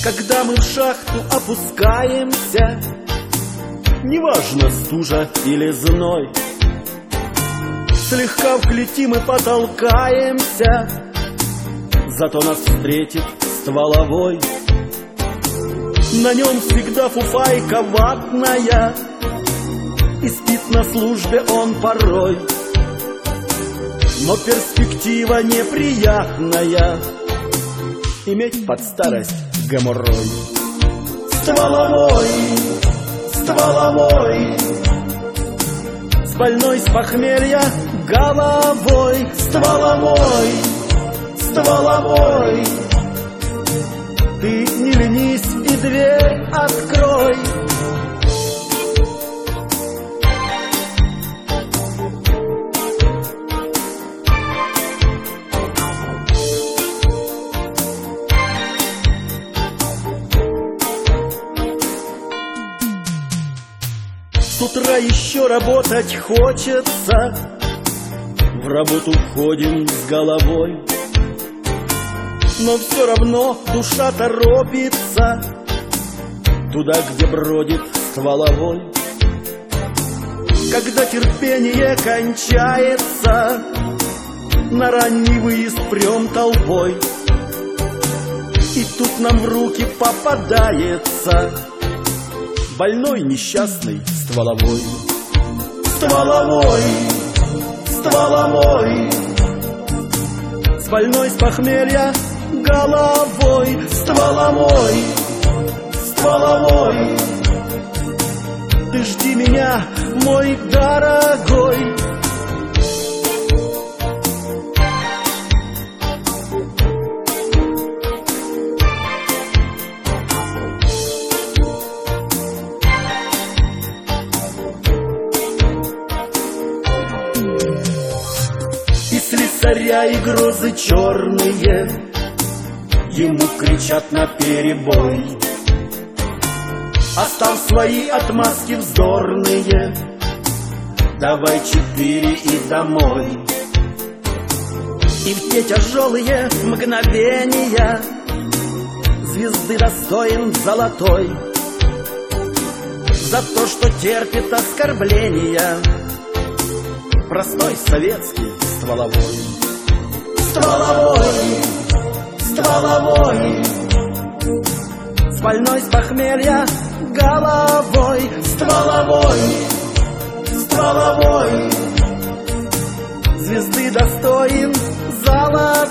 Когда мы в шахту опускаемся, неважно, стужа или зной, слегка влетим и потолкаемся, зато нас встретит стволовой. На нем всегда фуфайка ватная, и спит на службе он порой. Но перспектива неприятная — иметь под старость геморрой. Стволовой, стволовой, с больной с похмелья головой. Стволовой, стволовой, ты не ленись и дверь открой. С утра еще работать хочется, в работу входим с головой, но все равно душа торопится туда, где бродит стволовой. Когда терпение кончается, на ранний выезд прем толпой, и тут нам в руки попадается больной несчастный стволовой. Стволовой, стволовой, с больной с похмелья головой. Стволовой, стволовой, ты жди меня, мой дорогой. И слесаря, и грозы черные ему кричат наперебой. Оставь свои отмазки вздорные, давай 4 и домой. И в те тяжелые мгновения звезды достоин золотой за то, что терпит оскорбления простой советский стволовой. Стволовой, стволовой, с больной с похмелья головой. Стволовой, стволовой, звезды достоин золотой.